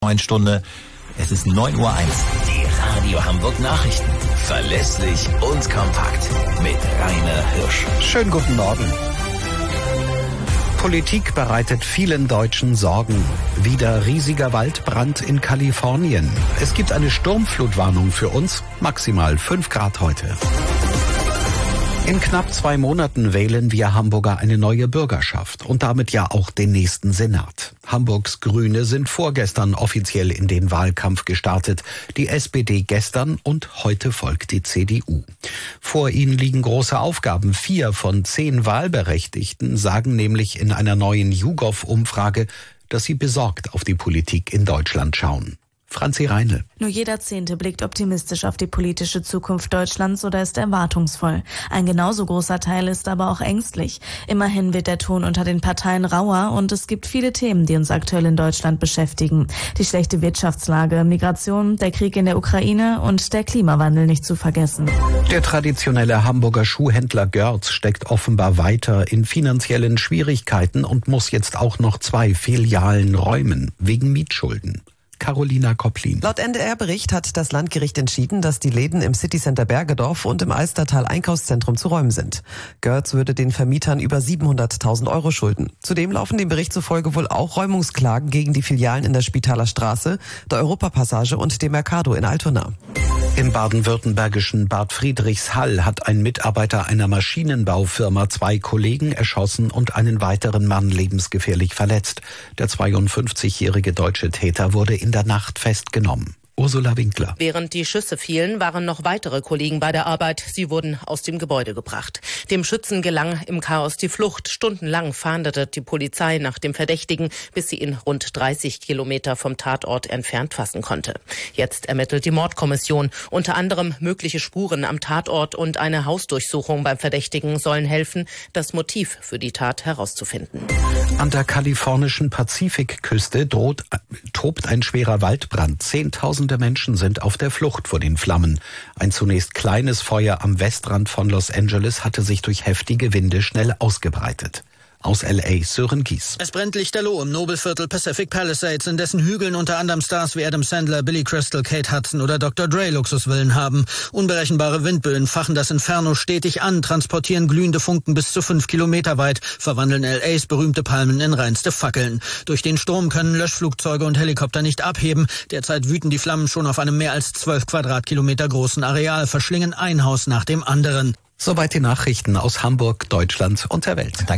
9 Stunde. Es ist 9:01 Uhr. Die Radio Hamburg Nachrichten. Verlässlich und kompakt. Mit Rainer Hirsch. Schönen guten Morgen. Politik bereitet vielen Deutschen Sorgen. Wieder riesiger Waldbrand in Kalifornien. Es gibt eine Sturmflutwarnung für uns. Maximal 5 Grad heute. In knapp 2 Monaten wählen wir Hamburger eine neue Bürgerschaft und damit ja auch den nächsten Senat. Hamburgs Grüne sind vorgestern offiziell in den Wahlkampf gestartet. Die SPD gestern und heute folgt die CDU. Vor ihnen liegen große Aufgaben. 4 von 10 Wahlberechtigten sagen nämlich in einer neuen YouGov-Umfrage, dass sie besorgt auf die Politik in Deutschland schauen. Franzi Reinl. Nur jeder 10. blickt optimistisch auf die politische Zukunft Deutschlands oder ist erwartungsvoll. Ein genauso großer Teil ist aber auch ängstlich. Immerhin wird der Ton unter den Parteien rauer und es gibt viele Themen, die uns aktuell in Deutschland beschäftigen. Die schlechte Wirtschaftslage, Migration, der Krieg in der Ukraine und der Klimawandel nicht zu vergessen. Der traditionelle Hamburger Schuhhändler Görz steckt offenbar weiter in finanziellen Schwierigkeiten und muss jetzt auch noch 2 Filialen räumen, wegen Mietschulden. Carolina Kopplin. Laut NDR-Bericht hat das Landgericht entschieden, dass die Läden im Citycenter Bergedorf und im Alstertal Einkaufszentrum zu räumen sind. Görz würde den Vermietern über 700.000 € schulden. Zudem laufen dem Bericht zufolge wohl auch Räumungsklagen gegen die Filialen in der Spitaler Straße, der Europapassage und dem Mercado in Altona. Im baden-württembergischen Bad Friedrichshall hat ein Mitarbeiter einer Maschinenbaufirma 2 Kollegen erschossen und einen weiteren Mann lebensgefährlich verletzt. Der 52-jährige deutsche Täter wurde in der Nacht festgenommen. Ursula Winkler. Während die Schüsse fielen, waren noch weitere Kollegen bei der Arbeit. Sie wurden aus dem Gebäude gebracht. Dem Schützen gelang im Chaos die Flucht. Stundenlang fahndete die Polizei nach dem Verdächtigen, bis sie ihn rund 30 Kilometer vom Tatort entfernt fassen konnte. Jetzt ermittelt die Mordkommission. Unter anderem mögliche Spuren am Tatort und eine Hausdurchsuchung beim Verdächtigen sollen helfen, das Motiv für die Tat herauszufinden. An der kalifornischen Pazifikküste tobt ein schwerer Waldbrand. Zehntausende Menschen sind auf der Flucht vor den Flammen. Ein zunächst kleines Feuer am Westrand von Los Angeles hatte sich durch heftige Winde schnell ausgebreitet. Aus L.A. Sören Gies. Es brennt lichterloh im Nobelviertel Pacific Palisades, in dessen Hügeln unter anderem Stars wie Adam Sandler, Billy Crystal, Kate Hudson oder Dr. Dre Luxusvillen haben. Unberechenbare Windböen fachen das Inferno stetig an, transportieren glühende Funken bis zu 5 Kilometer weit, verwandeln L.A.s berühmte Palmen in reinste Fackeln. Durch den Sturm können Löschflugzeuge und Helikopter nicht abheben. Derzeit wüten die Flammen schon auf einem mehr als 12 Quadratkilometer großen Areal, verschlingen ein Haus nach dem anderen. Soweit die Nachrichten aus Hamburg, Deutschland und der Welt. Danke.